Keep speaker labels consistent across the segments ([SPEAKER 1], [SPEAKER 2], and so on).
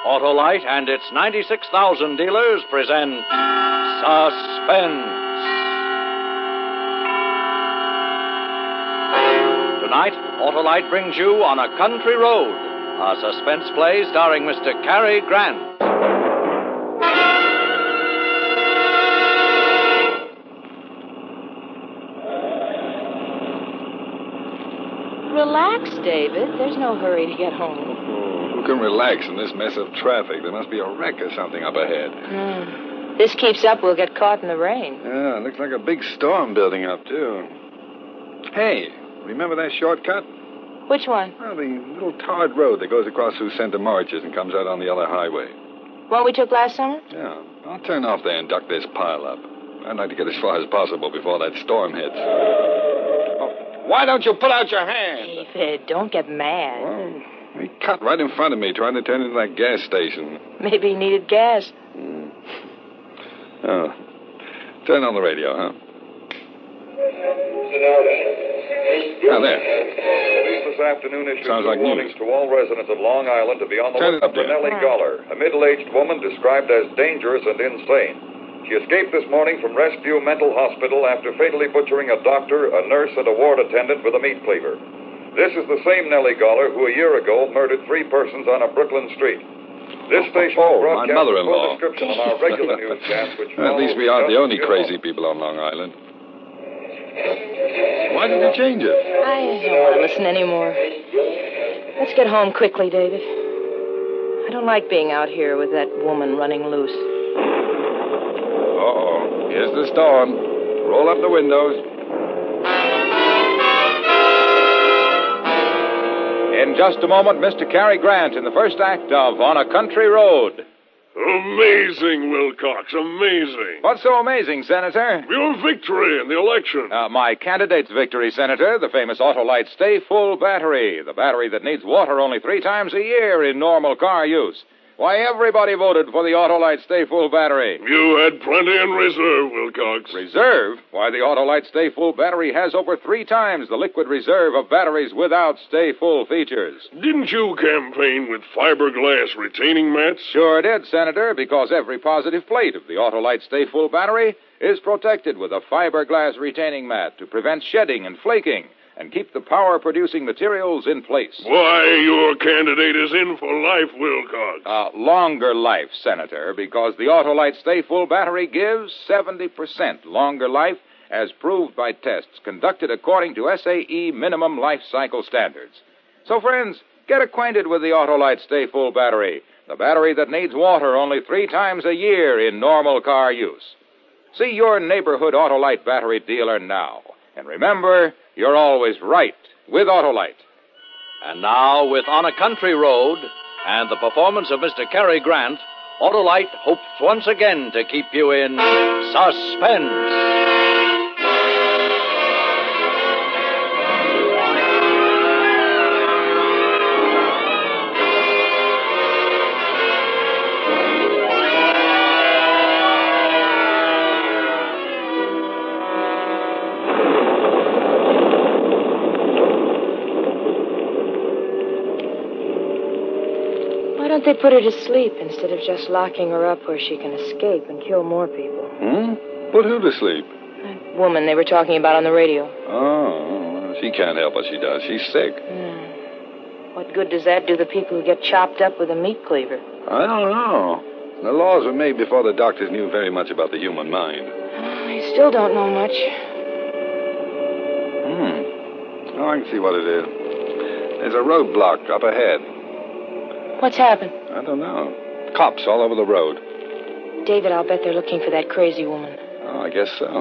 [SPEAKER 1] Autolite and its 96,000 dealers present Suspense. Tonight, Autolite brings you On a Country Road, a suspense play starring Mr. Cary Grant.
[SPEAKER 2] Relax, David. There's no hurry to get home.
[SPEAKER 3] Who can relax in this mess of traffic? There must be a wreck or something up ahead.
[SPEAKER 2] This keeps up, we'll get caught in the rain.
[SPEAKER 3] Yeah, it looks like a big storm building up, too. Hey, remember that shortcut?
[SPEAKER 2] Which one?
[SPEAKER 3] Oh, the little tarred road that goes across through Center Marches and comes out on the other highway.
[SPEAKER 2] One we took last summer?
[SPEAKER 3] Yeah. I'll turn off there and duck this pile up. I'd like to get as far as possible before that storm hits. Oh, why don't you put out your hand?
[SPEAKER 2] David, don't get mad.
[SPEAKER 3] Well, he cut right in front of me trying to turn into that gas station.
[SPEAKER 2] Maybe he needed gas.
[SPEAKER 3] Oh. Turn on the radio, huh? Now, there.
[SPEAKER 4] Police this afternoon issued
[SPEAKER 3] Sounds like
[SPEAKER 4] warnings
[SPEAKER 3] news.
[SPEAKER 4] to all residents of Long Island to be on the
[SPEAKER 3] Turn it
[SPEAKER 4] lookout
[SPEAKER 3] up
[SPEAKER 4] for
[SPEAKER 3] there.
[SPEAKER 4] Nellie Goller, a middle-aged woman described as dangerous and insane. She escaped this morning from Rescue Mental Hospital after fatally butchering a doctor, a nurse, and a ward attendant with a meat cleaver. This is the same Nellie Goller who a year ago murdered 3 persons on a Brooklyn street. This station
[SPEAKER 3] my
[SPEAKER 4] broadcasts
[SPEAKER 3] mother-in-law.
[SPEAKER 4] a full description on our regular newscast, which
[SPEAKER 3] At least we aren't the only
[SPEAKER 4] follows
[SPEAKER 3] crazy people on Long Island. Why did you change it?
[SPEAKER 2] I don't want to listen anymore. Let's get home quickly, David. I don't like being out here with that woman running loose.
[SPEAKER 3] Uh-oh. Here's the storm. Roll up the windows.
[SPEAKER 5] In just a moment, Mr. Cary Grant in the first act of On a Country Road.
[SPEAKER 6] Amazing, Wilcox, amazing.
[SPEAKER 5] What's so amazing, Senator?
[SPEAKER 6] Your victory in the election.
[SPEAKER 5] My candidate's victory, Senator, the famous Autolite Stay Full battery, the battery that needs water only 3 times a year in normal car use. Why, everybody voted for the Autolite Stay Full battery.
[SPEAKER 6] You had plenty in reserve, Wilcox.
[SPEAKER 5] Reserve? Why, the Autolite Stay Full battery has over 3 times the liquid reserve of batteries without Stay Full features.
[SPEAKER 6] Didn't you campaign with fiberglass retaining mats?
[SPEAKER 5] Sure did, Senator, because every positive plate of the Autolite Stay Full battery is protected with a fiberglass retaining mat to prevent shedding and flaking and keep the power-producing materials in place.
[SPEAKER 6] Why, your candidate is in for life, Wilcox.
[SPEAKER 5] Longer life, Senator, because the Autolite Stay Full battery gives 70% longer life as proved by tests conducted according to SAE minimum life cycle standards. So, friends, get acquainted with the Autolite Stay Full battery, the battery that needs water only 3 times a year in normal car use. See your neighborhood Autolite battery dealer now. And remember, you're always right with Autolite.
[SPEAKER 1] And now, with On a Country Road and the performance of Mr. Cary Grant, Autolite hopes once again to keep you in suspense.
[SPEAKER 2] Why don't they put her to sleep instead of just locking her up where she can escape and kill more people?
[SPEAKER 3] Put who to sleep?
[SPEAKER 2] That woman they were talking about on the radio.
[SPEAKER 3] Oh, she can't help what she does. She's sick.
[SPEAKER 2] What good does that do the people who get chopped up with a meat cleaver?
[SPEAKER 3] I don't know. The laws were made before the doctors knew very much about the human mind.
[SPEAKER 2] I still don't know much.
[SPEAKER 3] Oh, I can see what it is. There's a roadblock up ahead.
[SPEAKER 2] What's happened?
[SPEAKER 3] I don't know. Cops all over the road.
[SPEAKER 2] David, I'll bet they're looking for that crazy woman.
[SPEAKER 3] Oh, I guess so.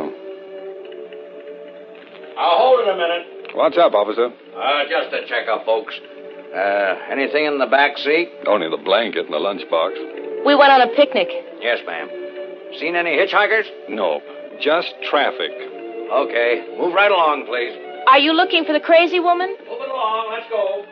[SPEAKER 1] I'll hold it a minute.
[SPEAKER 3] What's up, officer?
[SPEAKER 1] Just a checkup, folks. Anything in the back seat?
[SPEAKER 3] Only the blanket and the lunchbox.
[SPEAKER 2] We went on a picnic.
[SPEAKER 1] Yes, ma'am. Seen any hitchhikers?
[SPEAKER 3] Nope. Just traffic.
[SPEAKER 1] Okay. Move right along, please.
[SPEAKER 2] Are you looking for the crazy woman?
[SPEAKER 1] Move it along. Let's go.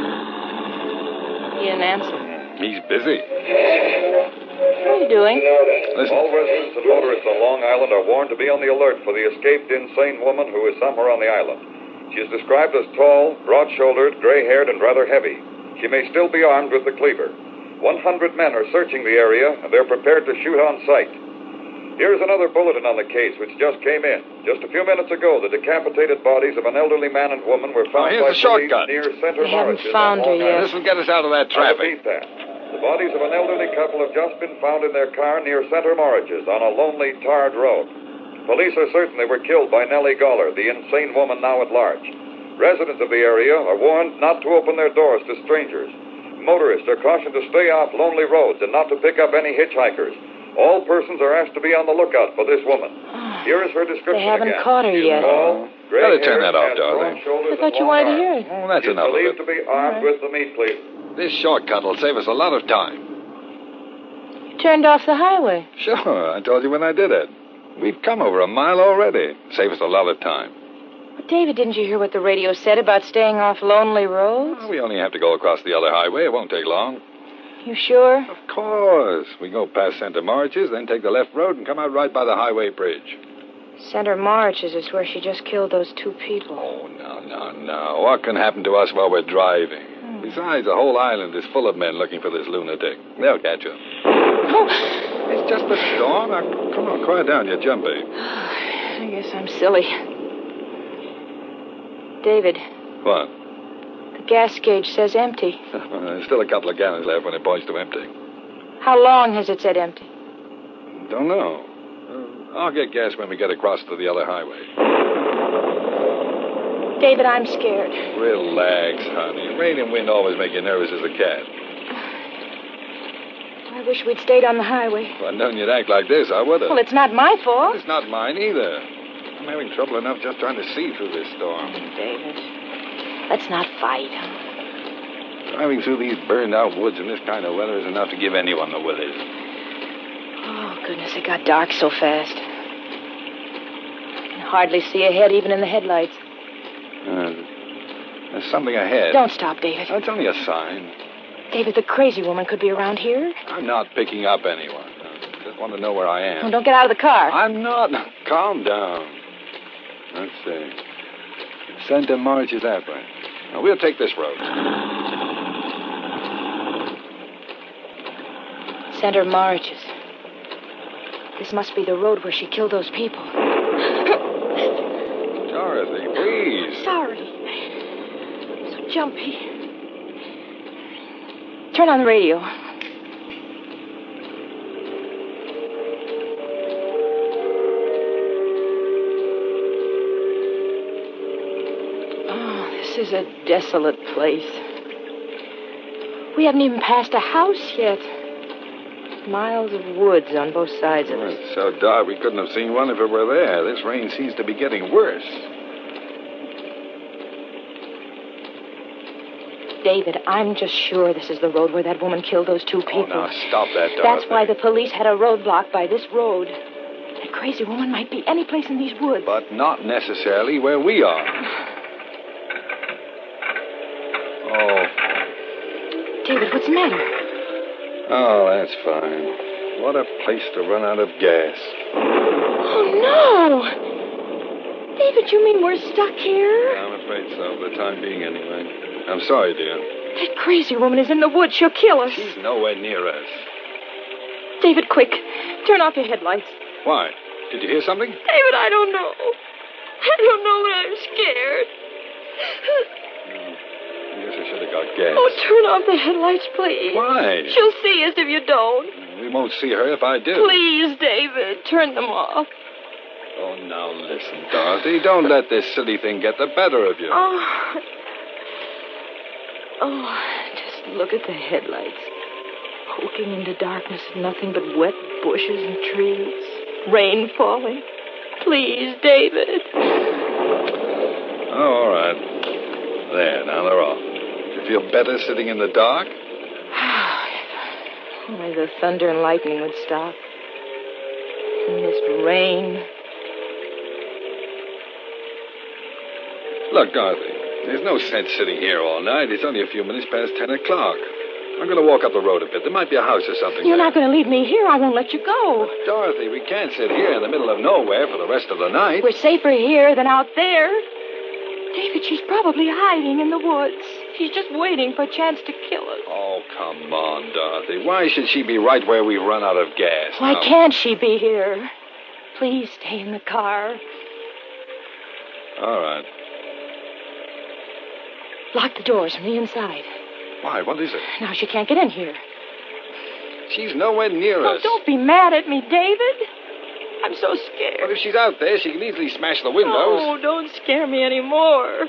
[SPEAKER 2] He didn't answer.
[SPEAKER 3] He's busy.
[SPEAKER 2] What are you doing?
[SPEAKER 3] Listen.
[SPEAKER 4] All residents and motorists on Long Island are warned to be on the alert for the escaped insane woman who is somewhere on the island. She is described as tall, broad-shouldered, gray-haired, and rather heavy. She may still be armed with the cleaver. 100 men are searching the area, and they're prepared to shoot on sight. Here's another bulletin on the case which just came in. Just a few minutes ago, the decapitated bodies of an elderly man and woman were found
[SPEAKER 3] here's
[SPEAKER 4] by
[SPEAKER 3] the
[SPEAKER 4] police
[SPEAKER 3] shortcut.
[SPEAKER 4] near Center
[SPEAKER 2] They haven't
[SPEAKER 4] Marishes
[SPEAKER 2] found
[SPEAKER 4] on
[SPEAKER 2] her
[SPEAKER 4] Long
[SPEAKER 2] yet.
[SPEAKER 3] This will get us out of that
[SPEAKER 4] I
[SPEAKER 3] traffic.
[SPEAKER 4] repeat that. The bodies of an elderly couple have just been found in their car near Center Marishes on a lonely, tarred road. Police are certain they were killed by Nellie Goller, the insane woman now at large. Residents of the area are warned not to open their doors to strangers. Motorists are cautioned to stay off lonely roads and not to pick up any hitchhikers. All persons are asked to be on the lookout for this woman. Here is her description
[SPEAKER 2] They haven't
[SPEAKER 4] again.
[SPEAKER 2] caught her
[SPEAKER 4] She's
[SPEAKER 2] yet.
[SPEAKER 4] tall, gray
[SPEAKER 3] Better turn
[SPEAKER 4] hair,
[SPEAKER 3] that off,
[SPEAKER 4] has broad
[SPEAKER 3] Dorothy.
[SPEAKER 4] shoulders
[SPEAKER 2] I thought
[SPEAKER 4] and
[SPEAKER 2] you
[SPEAKER 4] long
[SPEAKER 2] wanted to
[SPEAKER 4] arms.
[SPEAKER 2] hear it.
[SPEAKER 3] Oh, that's
[SPEAKER 4] She's
[SPEAKER 3] enough of
[SPEAKER 4] believed
[SPEAKER 3] it.
[SPEAKER 4] to be armed with the meat cleaver.
[SPEAKER 3] This shortcut will save us a lot of time.
[SPEAKER 2] You turned off the highway.
[SPEAKER 3] Sure, I told you when I did it. We've come over a mile already. Save us a lot of time.
[SPEAKER 2] But, David, didn't you hear what the radio said about staying off lonely roads?
[SPEAKER 3] We only have to go across the other highway. It won't take long.
[SPEAKER 2] You sure?
[SPEAKER 3] Of course. We go past Center Marches, then take the left road and come out right by the highway bridge.
[SPEAKER 2] Center Marches is where she just killed those two people.
[SPEAKER 3] Oh, no. What can happen to us while we're driving? Besides, the whole island is full of men looking for this lunatic. They'll catch her.
[SPEAKER 2] Oh.
[SPEAKER 3] It's just a storm. Now, come on, quiet down. You're jumpy.
[SPEAKER 2] I guess I'm silly. David,
[SPEAKER 3] What?
[SPEAKER 2] the gas gauge says empty.
[SPEAKER 3] There's still a couple of gallons left when it points to empty.
[SPEAKER 2] How long has it said empty?
[SPEAKER 3] Don't know. I'll get gas when we get across to the other highway.
[SPEAKER 2] David, I'm scared.
[SPEAKER 3] Relax, honey. Rain and wind always make you nervous as a cat.
[SPEAKER 2] I wish we'd stayed on the highway.
[SPEAKER 3] If I'd known you'd act like this, I would have.
[SPEAKER 2] Well, it's not my fault.
[SPEAKER 3] It's not mine either. I'm having trouble enough just trying to see through this storm.
[SPEAKER 2] David, let's not fight.
[SPEAKER 3] Driving through these burned-out woods in this kind of weather is enough to give anyone the willies.
[SPEAKER 2] Oh, goodness, it got dark so fast. I can hardly see ahead, even in the headlights.
[SPEAKER 3] There's something ahead.
[SPEAKER 2] Don't stop, David.
[SPEAKER 3] That's only a sign.
[SPEAKER 2] David, the crazy woman could be around here.
[SPEAKER 3] I'm not picking up anyone. I just want to know where I am.
[SPEAKER 2] Oh, don't get out of the car.
[SPEAKER 3] I'm not. Calm down. Let's see. Center March is that way. Now, we'll take this road.
[SPEAKER 2] Center Marches. This must be the road where she killed those people.
[SPEAKER 3] Dorothy, please.
[SPEAKER 2] Sorry. So jumpy. Turn on the radio. Oh, this is a desolate place. We haven't even passed a house yet. Miles of woods on both sides of us.
[SPEAKER 3] It's so dark we couldn't have seen one if it were there. This rain seems to be getting worse.
[SPEAKER 2] David, I'm just sure this is the road where that woman killed those two people.
[SPEAKER 3] Oh, now, stop that, Dorothy.
[SPEAKER 2] That's why the police had a roadblock by this road. That crazy woman might be any place in these woods.
[SPEAKER 3] But not necessarily where we are. Oh.
[SPEAKER 2] David, what's the matter?
[SPEAKER 3] Oh, that's fine. What a place to run out of gas.
[SPEAKER 2] Oh, no! David, you mean we're stuck here?
[SPEAKER 3] I'm afraid so, for the time being anyway. I'm sorry, dear.
[SPEAKER 2] That crazy woman is in the woods. She'll kill us.
[SPEAKER 3] She's nowhere near us.
[SPEAKER 2] David, quick. Turn off your headlights.
[SPEAKER 3] Why? Did you hear something?
[SPEAKER 2] David, I don't know. I don't know, but I'm scared.
[SPEAKER 3] I guess I should have got gas.
[SPEAKER 2] Oh, turn off the headlights, please.
[SPEAKER 3] Why?
[SPEAKER 2] She'll see us if you don't.
[SPEAKER 3] We won't see her if I do.
[SPEAKER 2] Please, David, turn them off.
[SPEAKER 3] Oh, now listen, Dorothy. Don't let this silly thing get the better of you.
[SPEAKER 2] Oh, just look at the headlights. Poking into darkness, nothing but wet bushes and trees. Rain falling. Please, David.
[SPEAKER 3] Oh, all right. There, now they're off. You feel better sitting in the dark?
[SPEAKER 2] Only the thunder and lightning would stop. And this rain.
[SPEAKER 3] Look, Dorothy, there's no sense sitting here all night. It's only a few minutes past 10 o'clock. I'm going to walk up the road a bit. There might be a house or something
[SPEAKER 2] You're
[SPEAKER 3] there.
[SPEAKER 2] not going to leave me here. I won't let you go.
[SPEAKER 3] Dorothy, we can't sit here in the middle of nowhere for the rest of the night.
[SPEAKER 2] We're safer here than out there. David, she's probably hiding in the woods. She's just waiting for a chance to kill us.
[SPEAKER 3] Oh, come on, Dorothy. Why should she be right where we run out of gas?
[SPEAKER 2] Why
[SPEAKER 3] now?
[SPEAKER 2] can't she be here? Please stay in the car.
[SPEAKER 3] All right.
[SPEAKER 2] Lock the doors from the inside.
[SPEAKER 3] Why? What is it?
[SPEAKER 2] Now she can't get in here.
[SPEAKER 3] She's nowhere near
[SPEAKER 2] Oh,
[SPEAKER 3] us.
[SPEAKER 2] don't be mad at me, David. I'm so scared.
[SPEAKER 3] But if she's out there, she can easily smash the windows.
[SPEAKER 2] Oh, don't scare me anymore.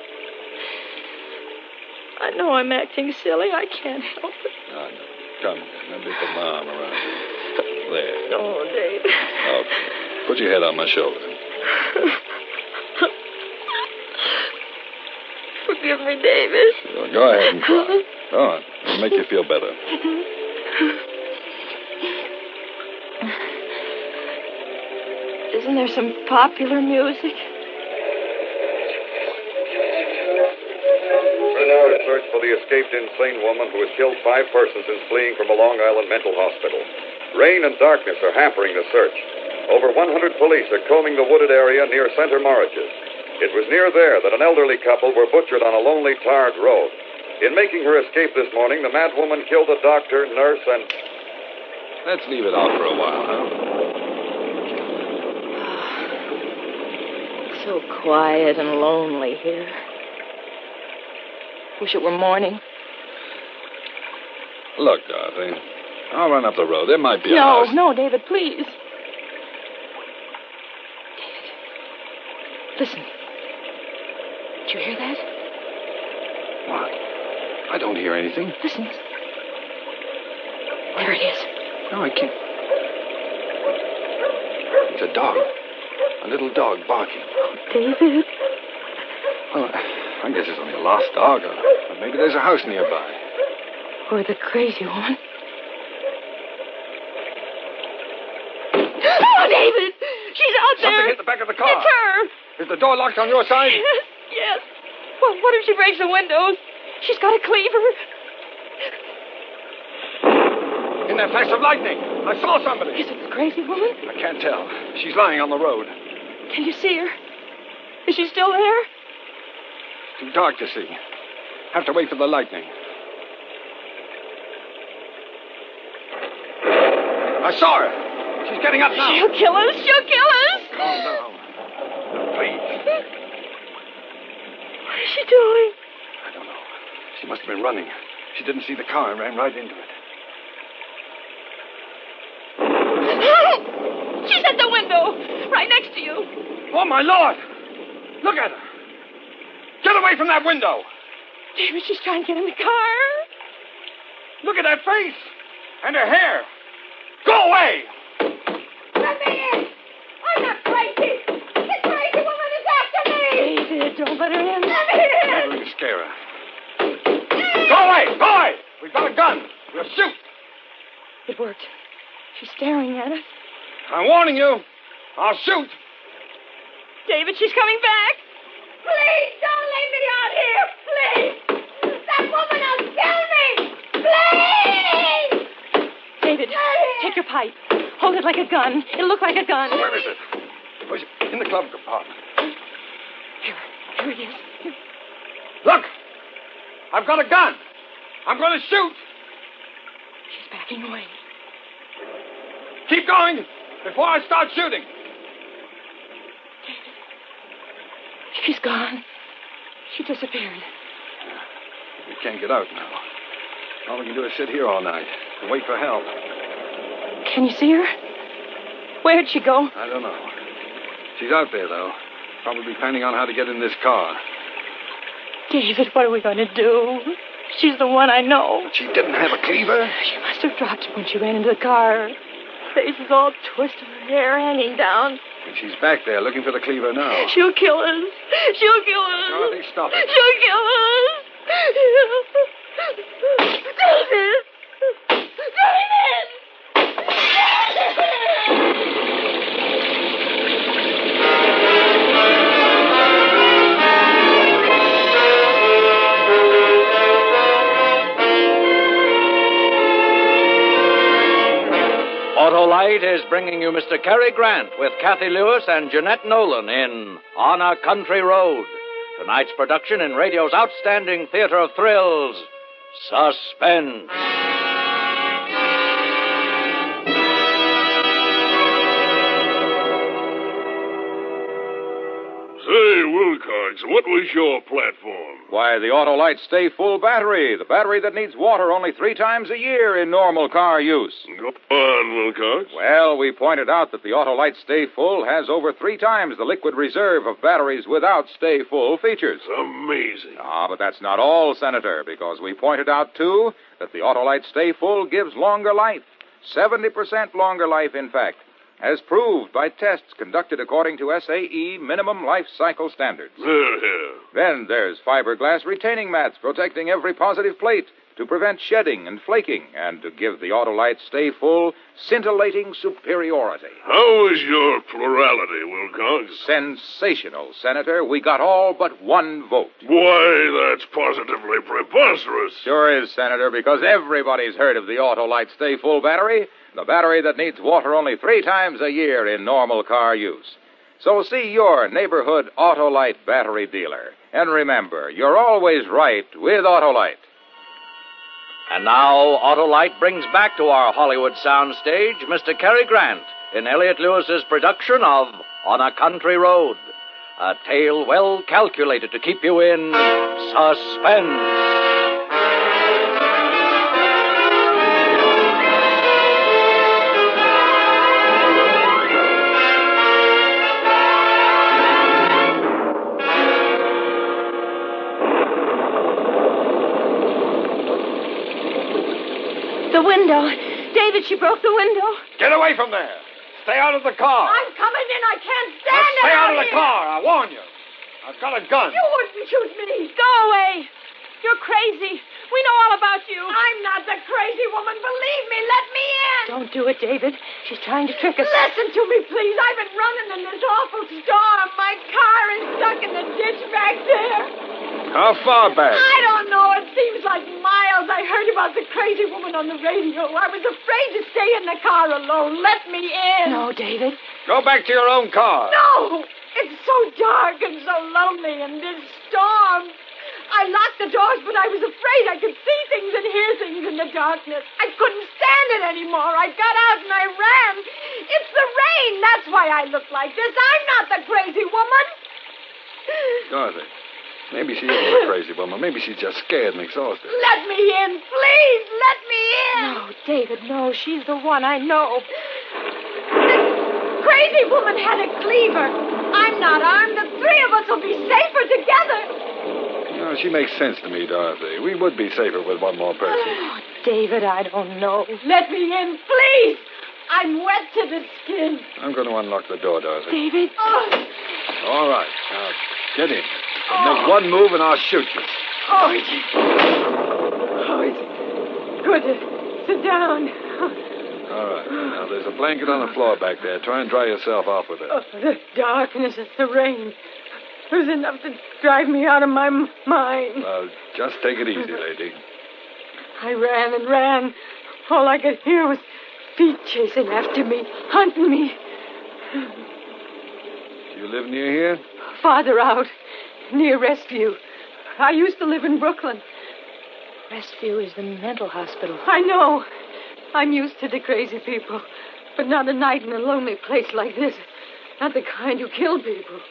[SPEAKER 2] I know I'm acting silly. I can't help it.
[SPEAKER 3] No. Come, let me put my arm around you. There.
[SPEAKER 2] Oh, David.
[SPEAKER 3] Okay. Put your head on my shoulder.
[SPEAKER 2] Forgive me, David.
[SPEAKER 3] Well, go ahead and cry. Go on. It'll make you feel better.
[SPEAKER 2] Isn't there some popular music?
[SPEAKER 4] We're now in search for the escaped insane woman who has killed 5 persons since fleeing from a Long Island mental hospital. Rain and darkness are hampering the search. Over 100 police are combing the wooded area near Center Morages. It was near there that an elderly couple were butchered on a lonely, tarred road. In making her escape this morning, the mad woman killed a doctor, nurse, and...
[SPEAKER 3] Let's leave it off for a while, huh?
[SPEAKER 2] So quiet and lonely here. Wish it were morning.
[SPEAKER 3] Look, Dorothy, I'll run up the road. There might be a
[SPEAKER 2] No,
[SPEAKER 3] house.
[SPEAKER 2] no, David, please. David, listen. Did you hear that?
[SPEAKER 3] What? I don't hear anything.
[SPEAKER 2] Listen. There it is.
[SPEAKER 3] No, I can't. It's a dog. A little dog barking.
[SPEAKER 2] Oh, David.
[SPEAKER 3] Well, I guess it's only a lost dog. Or maybe there's a house nearby.
[SPEAKER 2] Or the crazy woman. Oh, David! She's out there!
[SPEAKER 3] Something hit the back of the car.
[SPEAKER 2] It's her!
[SPEAKER 3] Is the door locked on your side?
[SPEAKER 2] Yes. Well, what if she breaks the windows? She's got a cleaver.
[SPEAKER 3] In that flash of lightning, I saw somebody.
[SPEAKER 2] Is it the crazy woman?
[SPEAKER 3] I can't tell. She's lying on the road.
[SPEAKER 2] Can you see her? Is she still there?
[SPEAKER 3] Too dark to see. Have to wait for the lightning. I saw her. She's getting up now.
[SPEAKER 2] She'll kill us. She'll kill us.
[SPEAKER 3] Calm down. Please.
[SPEAKER 2] What is she doing?
[SPEAKER 3] I don't know. She must have been running. She didn't see the car and ran right into it.
[SPEAKER 2] She's at the window, right next to you.
[SPEAKER 3] Oh, my Lord! Look at her. Get away from that window.
[SPEAKER 2] David, she's trying to get in the car.
[SPEAKER 3] Look at that face. And her hair. Go away.
[SPEAKER 7] Let me in! I'm not crazy! This crazy woman is after me!
[SPEAKER 2] David, don't let her in.
[SPEAKER 7] Let me in!
[SPEAKER 3] Never going to scare her. Go away! Go away! We've got a gun. We'll shoot.
[SPEAKER 2] It worked. She's staring at us.
[SPEAKER 3] I'm warning you. I'll shoot.
[SPEAKER 2] David, she's coming back.
[SPEAKER 7] Please don't leave me out here! Please! That woman will kill me! Please!
[SPEAKER 2] David, take your pipe. Hold it like a gun. It'll look like a gun.
[SPEAKER 3] Where is it? Where's it? In the glove compartment.
[SPEAKER 2] Here it is. Here.
[SPEAKER 3] Look! I've got a gun. I'm going to shoot.
[SPEAKER 2] She's backing away.
[SPEAKER 3] Keep going before I start shooting.
[SPEAKER 2] David. She's gone. She disappeared.
[SPEAKER 3] We can't get out now. All we can do is sit here all night and wait for help.
[SPEAKER 2] Can you see her? Where'd she go?
[SPEAKER 3] I don't know. She's out there, though. Probably planning on how to get in this car.
[SPEAKER 2] David, what are we going to do? She's the one I know.
[SPEAKER 3] But she didn't have a cleaver.
[SPEAKER 2] She must have dropped it when she ran into the car. Her face is all twisted, her hair hanging down.
[SPEAKER 3] And she's back there looking for the cleaver now.
[SPEAKER 2] She'll kill us. She'll kill us.
[SPEAKER 3] Dorothy, stop it.
[SPEAKER 2] She'll kill us. David! David!
[SPEAKER 1] Autolite is bringing you Mr. Cary Grant with Kathy Lewis and Jeanette Nolan in On a Country Road. Tonight's production in radio's outstanding theater of thrills, Suspense.
[SPEAKER 6] Say, Wilcox, what was your platform?
[SPEAKER 5] Why, the Autolite Stay Full battery. The battery that needs water only 3 times a year in normal car use.
[SPEAKER 6] Go on, Wilcox.
[SPEAKER 5] Well, we pointed out that the Autolite Stay Full has over 3 times the liquid reserve of batteries without Stay Full features.
[SPEAKER 6] Amazing.
[SPEAKER 5] But that's not all, Senator, because we pointed out, too, that the Autolite Stay Full gives longer life. 70% longer life, in fact, as proved by tests conducted according to SAE minimum life cycle standards. Then there's fiberglass retaining mats protecting every positive plate to prevent shedding and flaking and to give the Autolite Stay Full scintillating superiority.
[SPEAKER 6] How is your plurality, Wilcox?
[SPEAKER 5] Sensational, Senator. We got all but 1 vote.
[SPEAKER 6] Why, that's positively preposterous.
[SPEAKER 5] Sure is, Senator, because everybody's heard of the Autolite Stay Full battery, the battery that needs water only 3 times a year in normal car use. So see your neighborhood Autolite battery dealer. And remember, you're always right with Autolite.
[SPEAKER 1] And now, Autolite brings back to our Hollywood soundstage Mr. Cary Grant in Elliot Lewis's production of On a Country Road, a tale well calculated to keep you in suspense.
[SPEAKER 2] The window. David, she broke the window.
[SPEAKER 3] Get away from there. Stay out of the car.
[SPEAKER 7] I'm coming in. I can't
[SPEAKER 3] Now
[SPEAKER 7] stand it.
[SPEAKER 3] stay out of the
[SPEAKER 7] here.
[SPEAKER 3] car. I warn you. I've got a gun.
[SPEAKER 7] You wouldn't shoot me.
[SPEAKER 2] Go away. You're crazy. We know all about you.
[SPEAKER 7] I'm not the crazy woman. Believe me. Let me in.
[SPEAKER 2] Don't do it, David. She's trying to trick us.
[SPEAKER 7] Listen to me, please. I've been running in this awful storm. My car is stuck in the ditch back there.
[SPEAKER 3] How far back?
[SPEAKER 7] I don't know. It seems like miles. I heard about the crazy woman on the radio. I was afraid to stay in the car alone. Let me in.
[SPEAKER 2] No, David.
[SPEAKER 3] Go back to your own car.
[SPEAKER 7] No. It's so dark and so lonely in this storm. I locked the doors, but I was afraid I could see things and hear things in the darkness. I couldn't stand it anymore. I got out and I ran. It's the rain. That's why I look like this. I'm not the crazy woman.
[SPEAKER 3] Dorothy, maybe she isn't a crazy woman. Maybe she's just scared and exhausted.
[SPEAKER 7] Let me in, please. Let me in.
[SPEAKER 2] No, David, no. She's the one. I know.
[SPEAKER 7] This crazy woman had a cleaver. I'm not armed. The 3 of us will be safer together.
[SPEAKER 3] No, she makes sense to me, Dorothy. We would be safer with one more person.
[SPEAKER 2] Oh, David, I don't know.
[SPEAKER 7] Let me in, please. I'm wet to the skin.
[SPEAKER 3] I'm going to unlock the door, Dorothy.
[SPEAKER 2] David.
[SPEAKER 7] Oh,
[SPEAKER 3] All right. Now, get in. Make one move and I'll shoot you.
[SPEAKER 7] it's good to sit down.
[SPEAKER 3] All right. Now, there's a blanket on the floor back there. Try and dry yourself off with it.
[SPEAKER 7] Oh, the darkness and the rain. It was enough to drive me out of my mind.
[SPEAKER 3] Well, just take it easy, lady.
[SPEAKER 7] I ran and ran. All I could hear was feet chasing after me, hunting me.
[SPEAKER 3] Do you live near here?
[SPEAKER 7] Farther out, near Restview. I used to live in Brooklyn.
[SPEAKER 2] Restview is the mental hospital.
[SPEAKER 7] I know. I'm used to the crazy people, but not a night in a lonely place like this. Not the kind who kill people.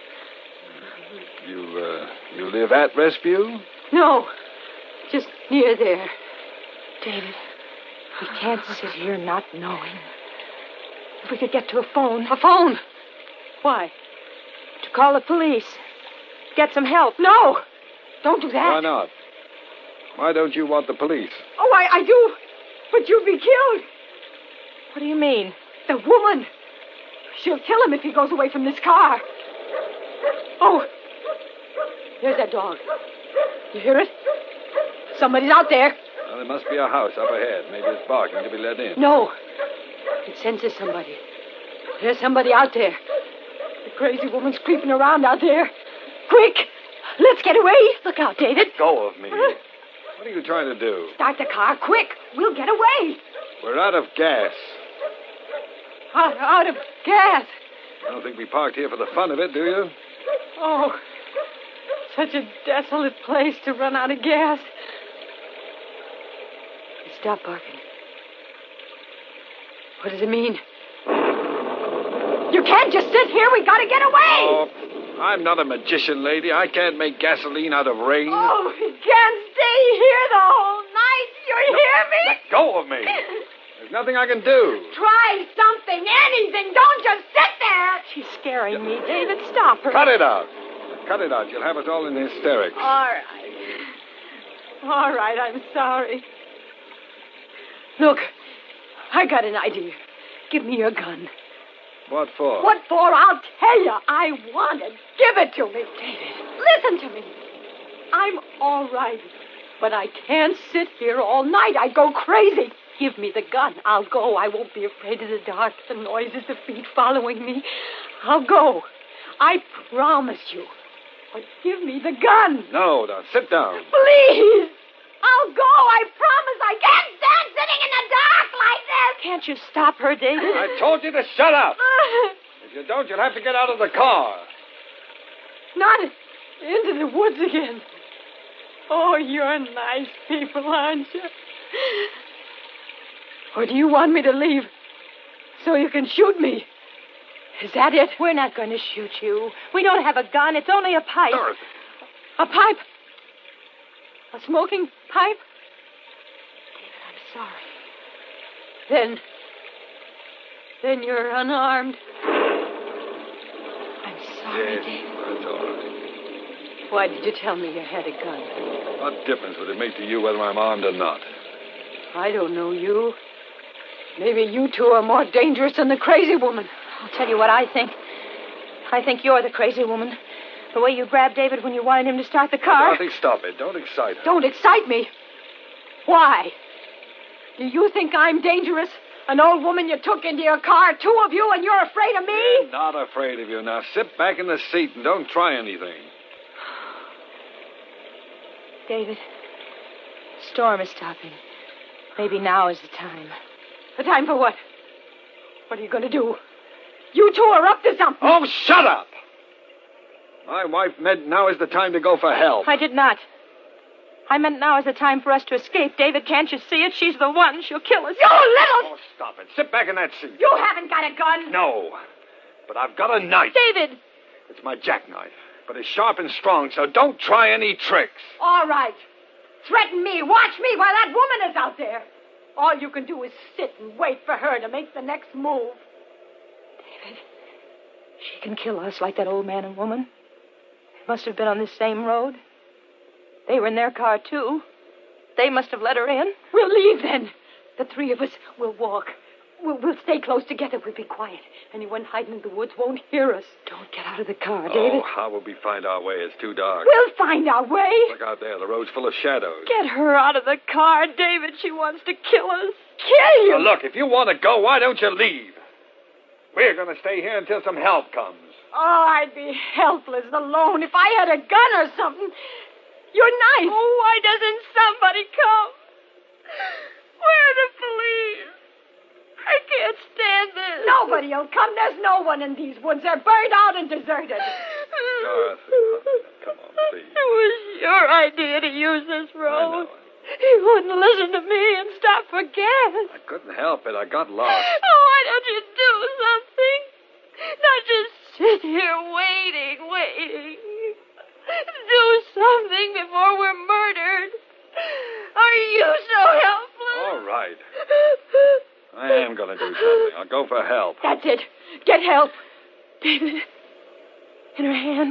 [SPEAKER 3] You live at Restview?
[SPEAKER 7] No, just near there.
[SPEAKER 2] David, we can't sit here not knowing. If we could get to a phone.
[SPEAKER 7] A phone? Why?
[SPEAKER 2] To call the police. Get some help.
[SPEAKER 7] No! Don't do that.
[SPEAKER 3] Why not? Why don't you want the police?
[SPEAKER 7] Oh, I do. But you'll be killed.
[SPEAKER 2] What do you mean?
[SPEAKER 7] The woman. She'll kill him if he goes away from this car. Oh, there's that dog. You hear it? Somebody's out there.
[SPEAKER 3] Well, there must be a house up ahead. Maybe it's barking to be let in.
[SPEAKER 7] No. It senses somebody. There's somebody out there. The crazy woman's creeping around out there. Quick! Let's get away. Look out, David.
[SPEAKER 3] Let go of me. What are you trying to do?
[SPEAKER 7] Start the car, quick. We'll get away.
[SPEAKER 3] We're out of gas.
[SPEAKER 7] Out of gas.
[SPEAKER 3] I don't think we parked here for the fun of it, do you?
[SPEAKER 7] Oh,
[SPEAKER 2] such a desolate place to run out of gas. Stop barking. What does it mean?
[SPEAKER 7] You can't just sit here. We gotta get away.
[SPEAKER 3] Oh, I'm not a magician, lady. I can't make gasoline out of rain.
[SPEAKER 7] Oh, we can't stay here the whole night. You hear me?
[SPEAKER 3] Let go of me. There's nothing I can do.
[SPEAKER 7] Try something, anything. Don't just sit there.
[SPEAKER 2] She's scaring me. David, stop her.
[SPEAKER 3] Cut it out. Cut it out. You'll have us all in hysterics.
[SPEAKER 2] All right. All right, I'm sorry. Look, I got an idea. Give me your gun.
[SPEAKER 3] What for?
[SPEAKER 7] What for? I'll tell you. I want it. Give it to me.
[SPEAKER 2] David.
[SPEAKER 7] Listen to me. I'm all right, but I can't sit here all night. I'd go crazy.
[SPEAKER 2] Give me the gun. I'll go. I won't be afraid of the dark, the noises, the feet following me. I'll go. I promise you. But give me the gun.
[SPEAKER 3] No, now, sit down.
[SPEAKER 7] Please. I'll go. I promise. I can't stand sitting in the dark like this.
[SPEAKER 2] Can't you stop her, David?
[SPEAKER 3] I told you to shut up. If you don't, you'll have to get out of the car.
[SPEAKER 2] Not into the woods again. Oh, you're nice people, aren't you? Or do you want me to leave so you can shoot me? Is that it? We're not going to shoot you. We don't have a gun. It's only a pipe.
[SPEAKER 3] Dorothy.
[SPEAKER 2] A pipe? A smoking pipe? David, I'm sorry. Then you're unarmed. I'm sorry,
[SPEAKER 3] Yes,
[SPEAKER 2] David.
[SPEAKER 3] that's all right.
[SPEAKER 2] Why did you tell me you had a gun?
[SPEAKER 3] What difference would it make to you whether I'm armed or not?
[SPEAKER 2] I don't know you. Maybe you two are more dangerous than the crazy woman. I'll tell you what I think. I think you're the crazy woman. The way you grabbed David when you wanted him to start the car.
[SPEAKER 3] Dorothy, stop it. Don't excite her.
[SPEAKER 2] Don't excite me. Why? Do you think I'm dangerous?
[SPEAKER 7] An old woman you took into your car, two of you, and you're afraid of me?
[SPEAKER 3] I'm not afraid of you. Now, sit back in the seat and don't try anything.
[SPEAKER 2] David, the storm is stopping. Maybe now is the time.
[SPEAKER 7] The time for what? What are you going to do? You two are up to something.
[SPEAKER 3] Oh, shut up! My wife meant now is the time to go for help.
[SPEAKER 2] I did not. I meant now is the time for us to escape. David, can't you see it? She's the one. She'll kill us.
[SPEAKER 7] You little...
[SPEAKER 3] Oh, stop it. Sit back in that seat.
[SPEAKER 7] You haven't got a gun.
[SPEAKER 3] No, but I've got a knife.
[SPEAKER 2] David!
[SPEAKER 3] It's my jackknife, but it's sharp and strong, so don't try any tricks.
[SPEAKER 7] All right. Threaten me. Watch me while that woman is out there. All you can do is sit and wait for her to make the next move.
[SPEAKER 2] David, she can kill us like that old man and woman. They must have been on the same road. They were in their car, too. They must have let her in.
[SPEAKER 7] We'll leave then. The three of us will walk. We'll stay close together. We'll be quiet. Anyone hiding in the woods won't hear us.
[SPEAKER 2] Don't get out of the car, David.
[SPEAKER 3] Oh, how will we find our way? It's too dark.
[SPEAKER 7] We'll find our way.
[SPEAKER 3] Look out there. The road's full of shadows.
[SPEAKER 2] Get her out of the car, David. She wants to kill us.
[SPEAKER 7] Kill you.
[SPEAKER 3] Now, look, if you want to go, why don't you leave? We're going to stay here until some help comes.
[SPEAKER 7] Oh, I'd be helpless alone if I had a gun or something. You're nice.
[SPEAKER 2] Oh, why doesn't somebody come? Where are the police? I can't stand this.
[SPEAKER 7] Nobody will come. There's no one in these woods. They're burned out and deserted.
[SPEAKER 3] Dorothy, come on, please.
[SPEAKER 2] It was your idea to use this
[SPEAKER 3] I
[SPEAKER 2] road.
[SPEAKER 3] know.
[SPEAKER 2] You wouldn't listen to me and stop for gas.
[SPEAKER 3] I couldn't help it. I got lost.
[SPEAKER 2] Oh, why don't you do something? Not just sit here waiting. Do something before we're murdered. Are you so helpless?
[SPEAKER 3] All right. I am going to do something. I'll go for help.
[SPEAKER 7] That's it. Get help.
[SPEAKER 2] David, in her hand.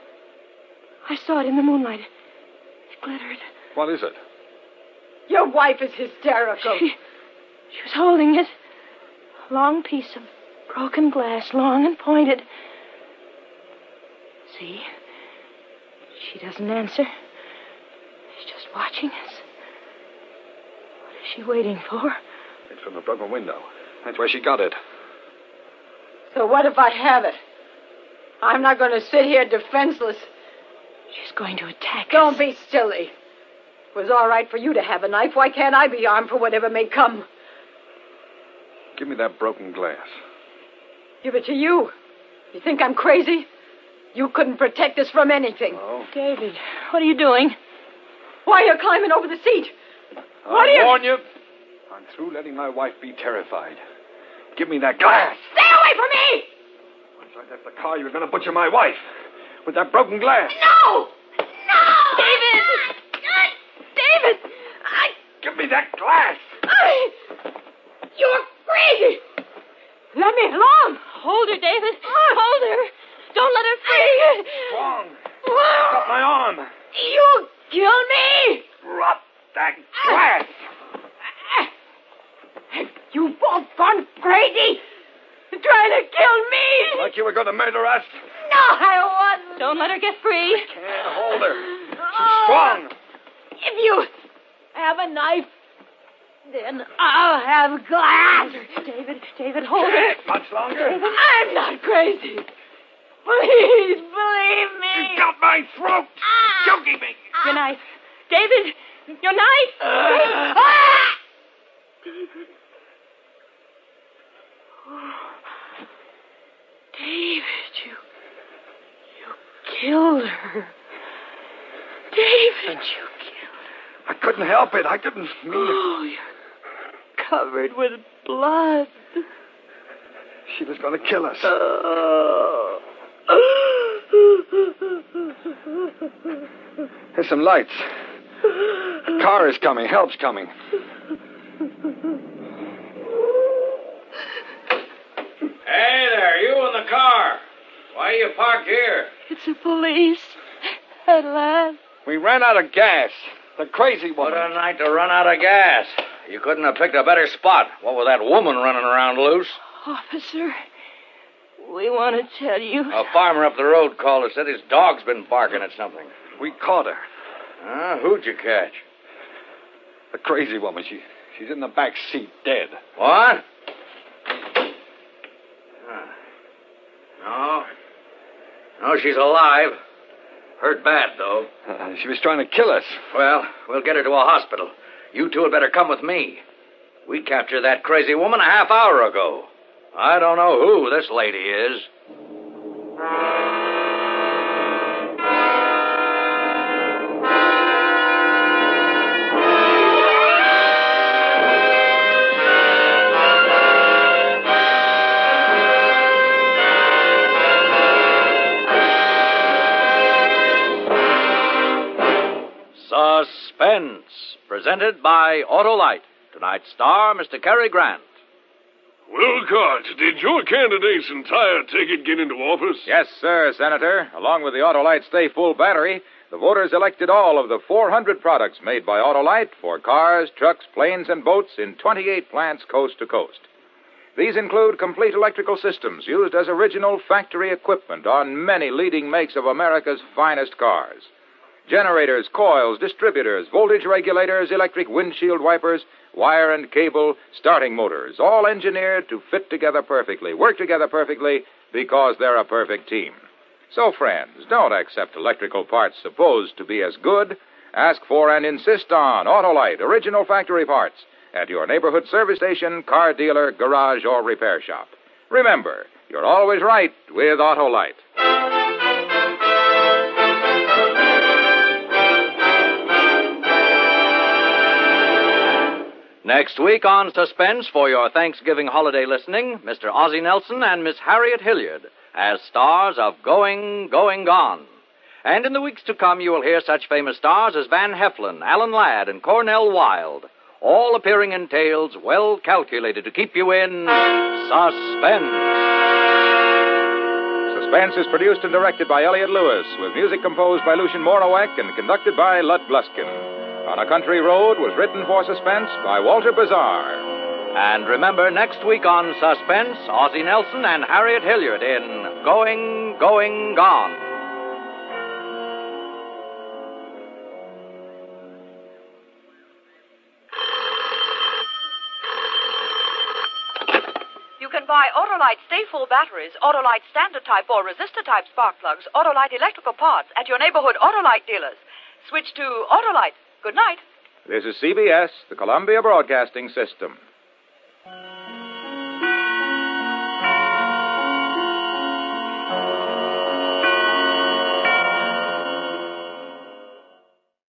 [SPEAKER 2] I saw it in the moonlight. It glittered.
[SPEAKER 3] What is it?
[SPEAKER 7] Your wife is hysterical.
[SPEAKER 2] She was holding it. A long piece of broken glass, long and pointed. See? She doesn't answer. She's just watching us. What is she waiting for?
[SPEAKER 3] It's from the broken window. That's where she got it.
[SPEAKER 7] So what if I have it? I'm not going to sit here defenseless.
[SPEAKER 2] She's going to attack us.
[SPEAKER 7] Don't be silly. It was all right for you to have a knife. Why can't I be armed for whatever may come?
[SPEAKER 3] Give me that broken glass.
[SPEAKER 7] Give it to you. You think I'm crazy? You couldn't protect us from anything.
[SPEAKER 3] Oh.
[SPEAKER 2] David, what are you doing?
[SPEAKER 7] Why are you climbing over the seat? What are you...
[SPEAKER 3] I warn you, I'm through letting my wife be terrified. Give me that glass.
[SPEAKER 7] Stay away from me!
[SPEAKER 3] Once I left the car, you were going to butcher my wife with that broken glass.
[SPEAKER 7] No! No!
[SPEAKER 2] David! David!
[SPEAKER 3] Give me that glass.
[SPEAKER 7] You're crazy! Let me alone!
[SPEAKER 2] Hold her, David. Hold her. Don't let her free.
[SPEAKER 3] Wrong. Got my arm.
[SPEAKER 7] You'll kill me!
[SPEAKER 3] Drop that glass.
[SPEAKER 7] Have you both gone crazy? Trying to kill me?
[SPEAKER 3] Like you were going to murder us.
[SPEAKER 7] No, I wasn't.
[SPEAKER 2] Don't let her get free.
[SPEAKER 3] Can't hold her. She's strong.
[SPEAKER 7] If you have a knife, then I'll have glass.
[SPEAKER 2] David, hold her.
[SPEAKER 3] Much longer.
[SPEAKER 7] I'm not crazy. Please believe me.
[SPEAKER 3] You got my throat. Choking me.
[SPEAKER 2] Your knife. David, your knife. David. Oh. David, you killed her. David, you killed her.
[SPEAKER 3] I couldn't help it. I didn't mean it.
[SPEAKER 2] Oh, you're covered with blood.
[SPEAKER 3] She was going to kill us. There's some lights. A car is coming. Help's coming.
[SPEAKER 1] Hey there, you in the car. Why are you parked here?
[SPEAKER 2] It's the police. At last.
[SPEAKER 3] We ran out of gas. The crazy
[SPEAKER 1] What
[SPEAKER 3] woman.
[SPEAKER 1] a night to run out of gas. You couldn't have picked a better spot. What with that woman running around loose?
[SPEAKER 2] Officer, we want to tell you.
[SPEAKER 1] A farmer up the road called us, said his dog's been barking at something.
[SPEAKER 3] We caught her.
[SPEAKER 1] Who'd you catch?
[SPEAKER 3] The crazy woman. She's in the back seat, dead.
[SPEAKER 1] What? No, she's alive. Hurt bad, though.
[SPEAKER 3] She was trying to kill us.
[SPEAKER 1] Well, we'll get her to a hospital. You two had better come with me. We captured that crazy woman a half hour ago. I don't know who this lady is. Suspense, presented by Autolite. Tonight's star, Mr. Cary Grant.
[SPEAKER 6] Wilcott, did your candidate's entire ticket get into office?
[SPEAKER 5] Yes, sir, Senator. Along with the Autolite Stay Full battery, the voters elected all of the 400 products made by Autolite for cars, trucks, planes, and boats in 28 plants coast to coast. These include complete electrical systems used as original factory equipment on many leading makes of America's finest cars. Generators, coils, distributors, voltage regulators, electric windshield wipers, wire and cable, starting motors, all engineered to fit together perfectly, work together perfectly, because they're a perfect team. So, friends, don't accept electrical parts supposed to be as good. Ask for and insist on Autolite original factory parts at your neighborhood service station, car dealer, garage, or repair shop. Remember, you're always right with Autolite.
[SPEAKER 1] Next week on Suspense for your Thanksgiving holiday listening, Mr. Ozzie Nelson and Miss Harriet Hilliard as stars of Going, Going, Gone. And in the weeks to come, you will hear such famous stars as Van Heflin, Alan Ladd, and Cornell Wilde, all appearing in tales well calculated to keep you in suspense.
[SPEAKER 5] Suspense is produced and directed by Elliott Lewis, with music composed by Lucien Morawek and conducted by Lud Bluskin. On a Country Road was written for Suspense by Walter Bazar.
[SPEAKER 1] And remember, next week on Suspense, Ozzie Nelson and Harriet Hilliard in Going, Going, Gone.
[SPEAKER 8] You can buy Autolite Stay Full batteries, Autolite Standard Type or Resistor Type spark plugs, Autolite electrical parts at your neighborhood Autolite dealers. Switch to Autolite. Good night.
[SPEAKER 5] This is CBS, the Columbia Broadcasting System.